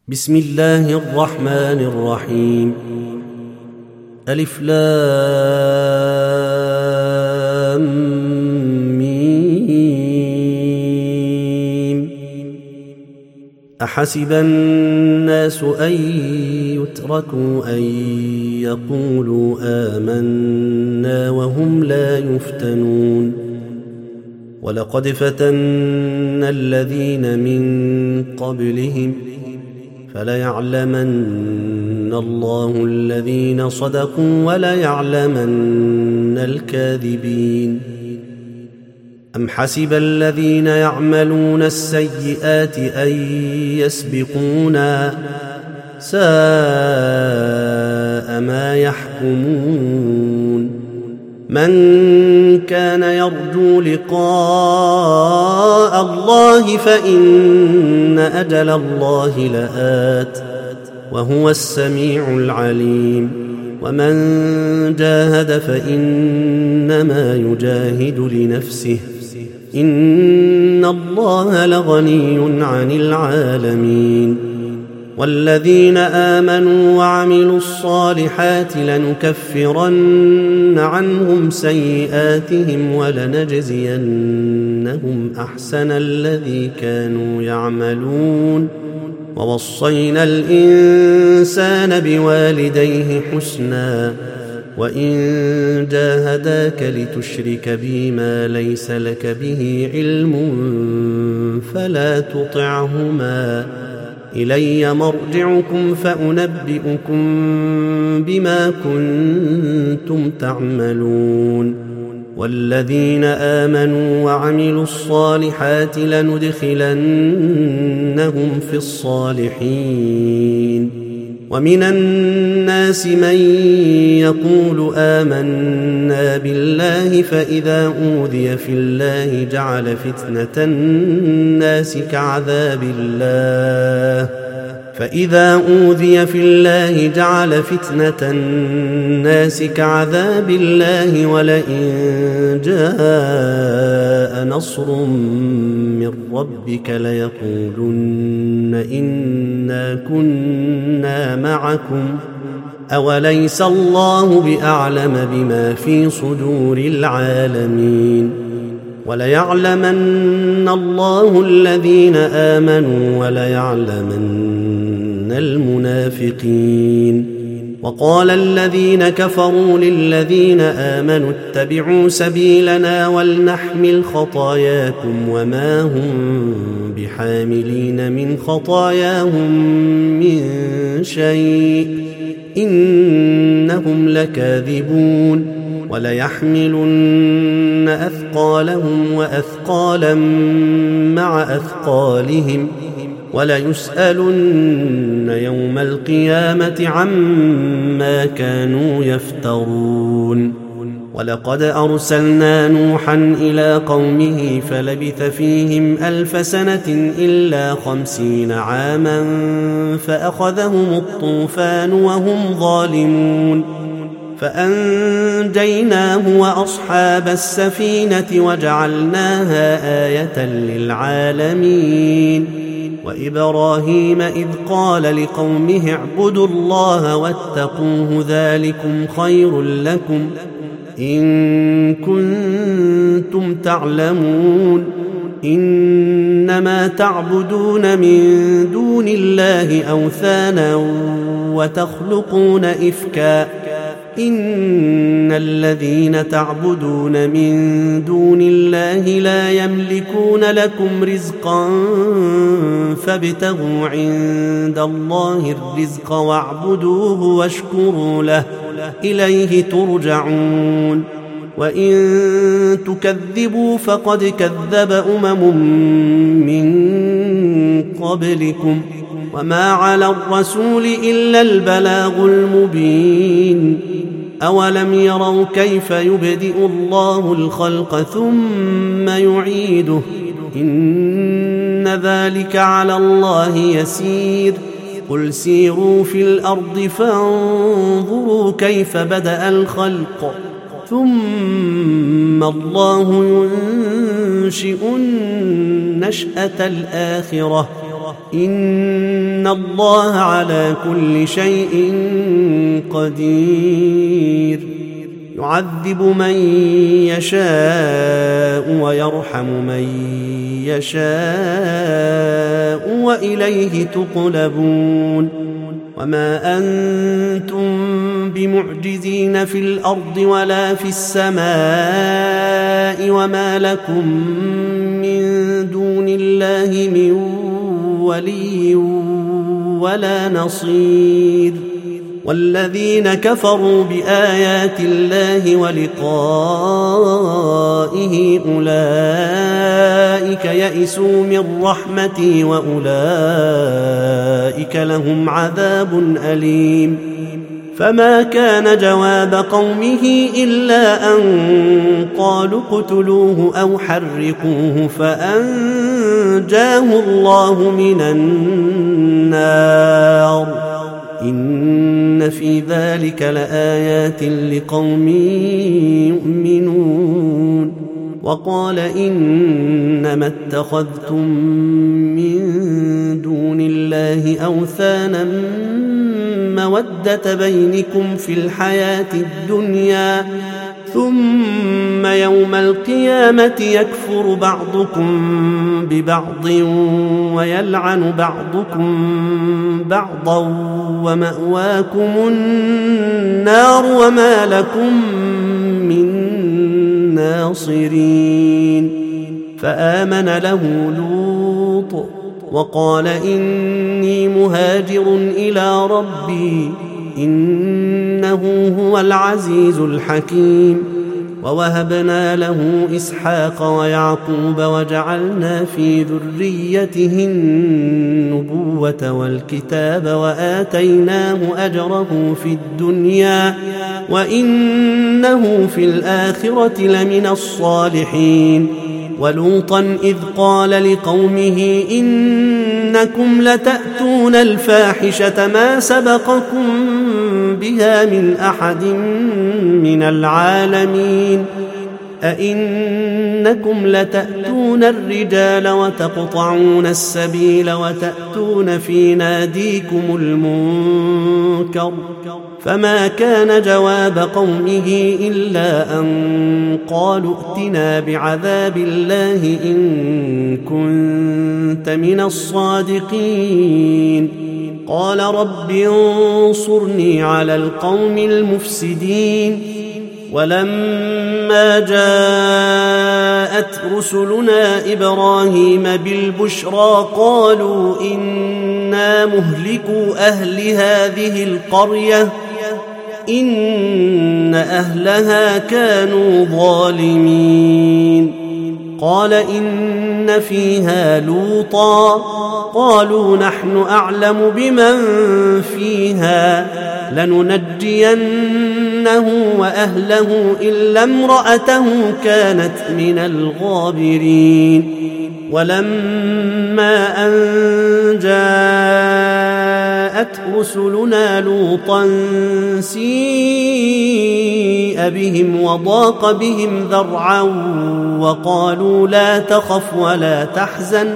بسم الله الرحمن الرحيم. ألف لام ميم. أحسب الناس أن يتركوا أن يقولوا آمنا وهم لا يفتنون. ولقد فتنا الذين من قبلهم فليعلمن الله الذين صدقوا وليعلمن الكاذبين. أم حسب الذين يعملون السيئات أن يسبقونا ساء ما يحكمون. من كان يرجو لقاء الله فإن أجل الله لآت وهو السميع العليم. ومن جاهد فإنما يجاهد لنفسه إن الله لغني عن العالمين. والذين آمنوا وعملوا الصالحات لنكفرن عنهم سيئاتهم ولنجزينهم أحسن الذي كانوا يعملون. ووصينا الإنسان بوالديه حسنا وإن جاهداك لتشرك بي ما ليس لك به علم فلا تطعهما إلي مرجعكم فأنبئكم بما كنتم تعملون. والذين آمنوا وعملوا الصالحات لندخلنهم في الصالحين. ومن الناس من يقول آمنا بالله فإذا أوذي في الله جعل فتنة الناس كعذاب الله ولئن جاء نصر من ربك ليقولن إنا كنا معكم أوليس الله بأعلم بما في صدور العالمين. وليعلمن الله الذين آمنوا وليعلمن المنافقين. وقال الذين كفروا للذين آمنوا اتبعوا سبيلنا ولنحمل خطاياكم وما هم بحاملين من خطاياهم من شيء إنهم لكاذبون. وليحملن أثقالهم وأثقالا مع أثقالهم وليسألن يوم القيامة عما كانوا يفترون. ولقد أرسلنا نوحا إلى قومه فلبث فيهم 1000 سنة إلا 50 عاما فأخذهم الطوفان وهم ظالمون فأنجيناه وأصحاب السفينة وجعلناها آية للعالمين. وإبراهيم إذ قال لقومه اعبدوا الله واتقوه ذلكم خير لكم إن كنتم تعلمون. إنما تعبدون من دون الله أوثانا وتخلقون إفكا إن الذين تعبدون من دون الله لا يملكون لكم رزقا فابتغوا عند الله الرزق واعبدوه واشكروا له إليه ترجعون. وإن تكذبوا فقد كذب أمم من قبلكم وما على الرسول إلا البلاغ المبين. أولم يروا كيف يبدئ الله الخلق ثم يعيده إن ذلك على الله يسير. قل سيروا في الأرض فانظروا كيف بدأ الخلق ثم الله ينشئ النشأة الآخرة إن الله على كل شيء قدير يعذب من يشاء ويرحم من يشاء وإليه تقلبون وما أنتم بمعجزين في الأرض ولا في السماء وما لكم من دون الله من ولي ولا نصير والذين كفروا بآيات الله ولقائه أولئك يئسوا من رحمتي وأولئك لهم عذاب أليم فما كان جواب قومه إلا أن قالوا اقتلوه أو حرقوه فأنجاه الله من النار إن في ذلك لآيات لقوم يؤمنون وقال إنما اتخذتم من دون الله أوثانا مودة بينكم في الحياة الدنيا ثم يوم القيامة يكفر بعضكم ببعض ويلعن بعضكم بعضا ومأواكم النار وما لكم من ناصرين فآمن له لوط وقال إني مهاجر إلى ربي إنه هو العزيز الحكيم ووهبنا له إسحاق ويعقوب وجعلنا في ذريته النبوة والكتاب وآتيناه أجره في الدنيا وإنه في الآخرة لمن الصالحين ولوطا إذ قال لقومه إنكم لتأتون الفاحشة ما سبقكم بها من أحد من العالمين أئنكم لتأتون الرجال وتقطعون السبيل وتأتون في ناديكم المنكر فما كان جواب قومه إلا أن قالوا ائتنا بعذاب الله إن كنت من الصادقين قال رب انصرني على القوم المفسدين ولما جاءت رسلنا إبراهيم بالبشرى قالوا إنا مهلكو أهل هذه القرية إن أهلها كانوا ظالمين قال إن فيها لوطا قالوا نحن أعلم بمن فيها لننجينه وأهله إلا امرأته كانت من الغابرين ولما أن جاءت رسلنا لوطا سيء بهم وضاق بهم ذرعا وقالوا لا تخف ولا تحزن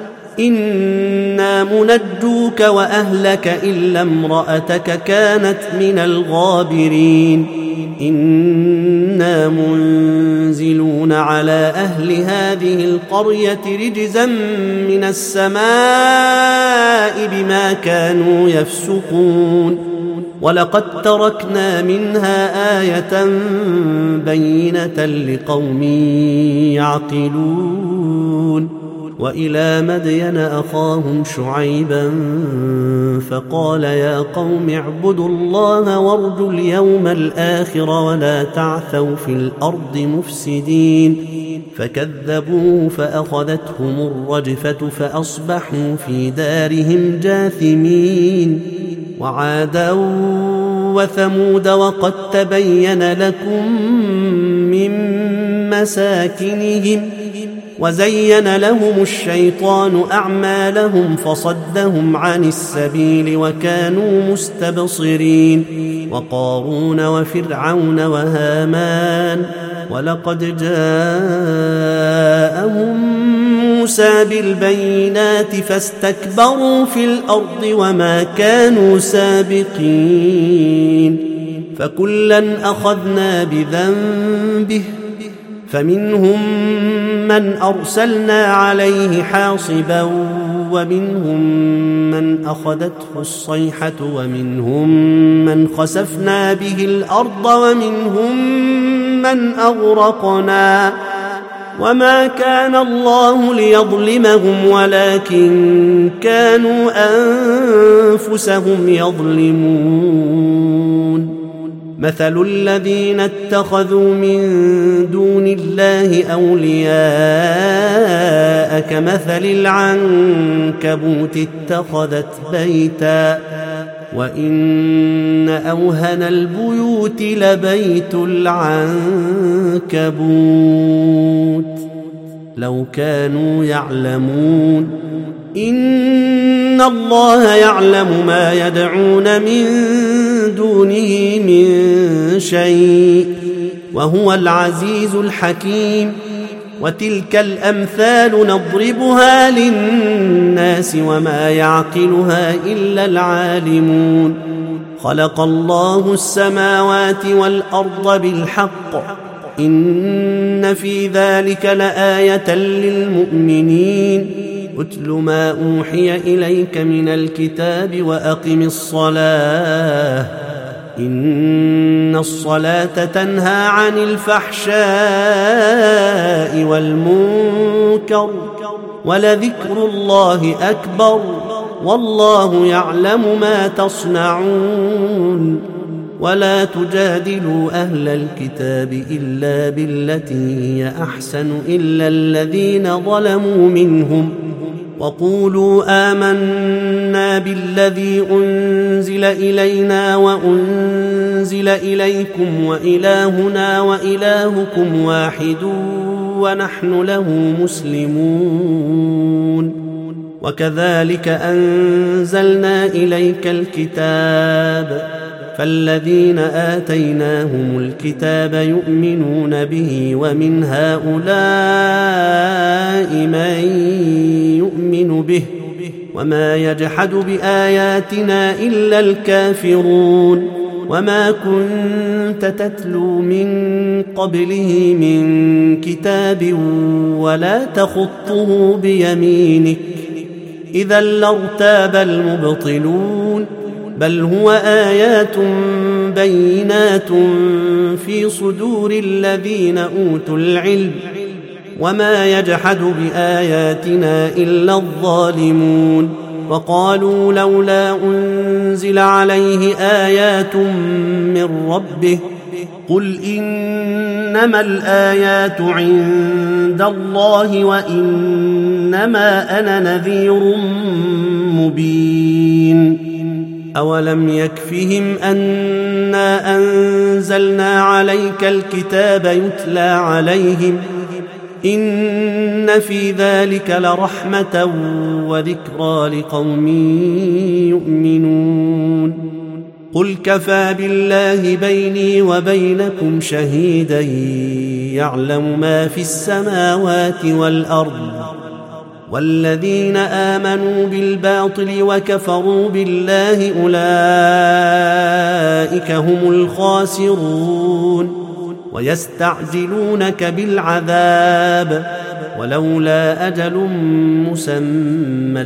إنا منجوك وأهلك إلا امرأتك كانت من الغابرين إنا منزلون على أهل هذه القرية رجزا من السماء بما كانوا يفسقون ولقد تركنا منها آية بينة لقوم يعقلون وإلى مدين أخاهم شعيبا فقال يا قوم اعبدوا الله وارجوا اليوم الآخر ولا تعثوا في الأرض مفسدين فكذبوه فأخذتهم الرجفة فأصبحوا في دارهم جاثمين وعادا وثمود وقد تبين لكم من مساكنهم وزين لهم الشيطان أعمالهم فصدهم عن السبيل وكانوا مستبصرين وقارون وفرعون وهامان ولقد جاءهم موسى بالبينات فاستكبروا في الأرض وما كانوا سابقين فكلا أخذنا بذنبه فمنهم من أرسلنا عليه حاصبا ومنهم من أخذته الصيحة ومنهم من خسفنا به الأرض ومنهم من أغرقنا وما كان الله ليظلمهم ولكن كانوا أنفسهم يظلمون مثل الذين اتخذوا من دون الله أولياء كمثل العنكبوت اتخذت بيتا وإن أوهن البيوت لبيت العنكبوت لو كانوا يعلمون إن الله يعلم ما يدعون من دونه من شيء وهو العزيز الحكيم وتلك الأمثال نضربها للناس وما يعقلها إلا العالمون خلق الله السماوات والأرض بالحق إن في ذلك لآية للمؤمنين اتل ما أوحي إليك من الكتاب وأقم الصلاة إن الصلاة تنهى عن الفحشاء والمنكر ولذكر الله أكبر والله يعلم ما تصنعون ولا تجادلوا أهل الكتاب إلا بالتي هي أحسن إلا الذين ظلموا منهم وقولوا آمنا بالذي أنزل إلينا وأنزل إليكم وإلهنا وإلهكم واحد ونحن له مسلمون وكذلك أنزلنا إليك الكتاب فالذين آتيناهم الكتاب يؤمنون به ومن هؤلاء من يؤمن به وما يجحد بآياتنا إلا الكافرون وما كنت تتلو من قبله من كتاب ولا تخطه بيمينك إذا لارتاب المبطلون بل هو آيات بينات في صدور الذين أوتوا العلم وما يجحد بآياتنا إلا الظالمون وقالوا لولا أنزل عليه آيات من ربه قل إنما الآيات عند الله وإنما أنا نذير مبين أولم يكفهم أنا أنزلنا عليك الكتاب يتلى عليهم إن في ذلك لرحمة وذكرى لقوم يؤمنون قل كفى بالله بيني وبينكم شهيدا يعلم ما في السماوات والأرض والذين آمنوا بالباطل وكفروا بالله أولئك هم الخاسرون ويستعجلونك بالعذاب ولولا أجل مسمى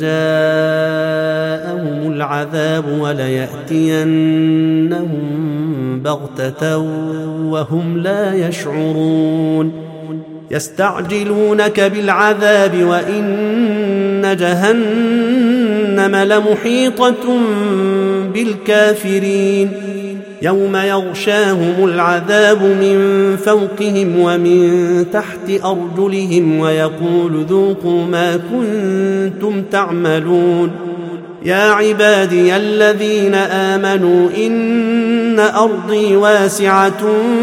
لجاءهم العذاب وليأتينهم بغتة وهم لا يشعرون يستعجلونك بالعذاب وإن جهنم لمحيطة بالكافرين يوم يغشاهم العذاب من فوقهم ومن تحت أرجلهم ويقول ذوقوا ما كنتم تعملون يا عبادي الذين آمنوا إن أرضي واسعة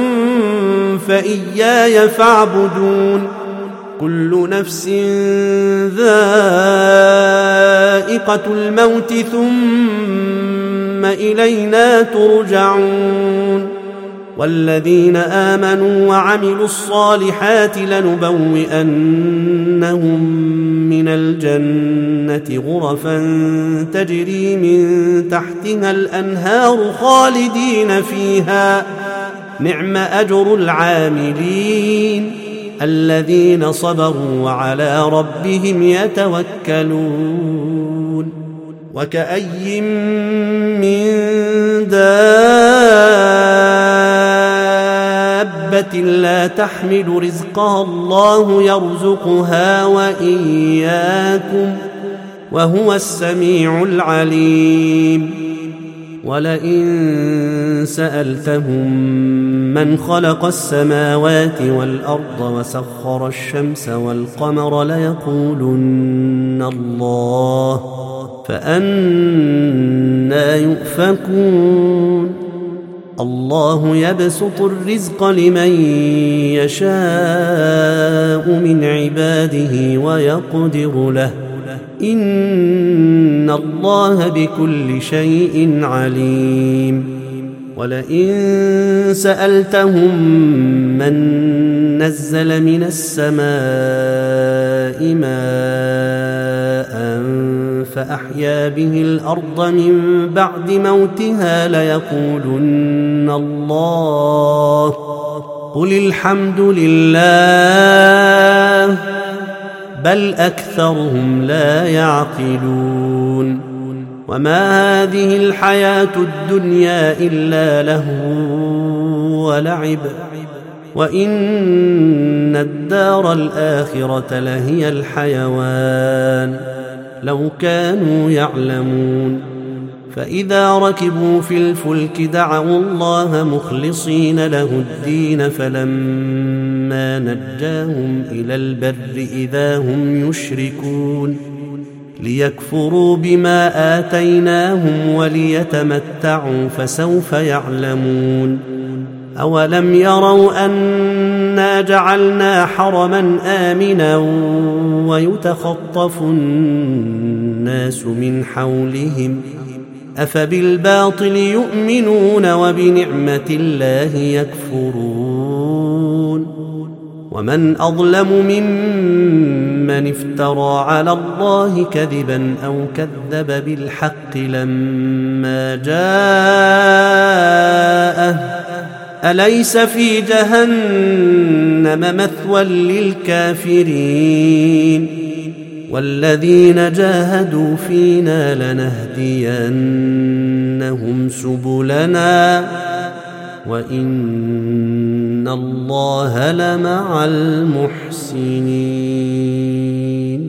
فإياي فاعبدون كل نفس ذائقة الموت ثم إلينا ترجعون والذين آمنوا وعملوا الصالحات لنبوئنهم من الجنة غرفا تجري من تحتها الأنهار خالدين فيها نعم أجر العاملين الذين صبروا وعلى ربهم يتوكلون وكأي من دابة لا تحمل رزقها الله يرزقها وإياكم وهو السميع العليم ولئن سألتهم من خلق السماوات والأرض وسخر الشمس والقمر ليقولن الله فأنى يؤفكون الله يبسط الرزق لمن يشاء من عباده ويقدر له إن الله بكل شيء عليم ولئن سألتهم من نزل من السماء ماء فأحيا به الأرض من بعد موتها ليقولن الله قل الحمد لله بل أكثرهم لا يعقلون وما هذه الحياة الدنيا إلا لهو ولعب وإن الدار الآخرة لهي الحيوان لو كانوا يعلمون فإذا ركبوا في الفلك دعوا الله مخلصين له الدين فلما نجاهم إلى البر إذا هم يشركون ليكفروا بما آتيناهم وليتمتعوا فسوف يعلمون أولم يروا أنا جعلنا حرما آمنا ويتخطف الناس من حولهم أفبالباطل يؤمنون وبنعمة الله يكفرون ومن أظلم ممن افترى على الله كذبا أو كذب بالحق لما جاءه أليس في جهنم مثوى للكافرين والذين جاهدوا فينا لنهدينهم سبلنا وإن الله لمع المحسنين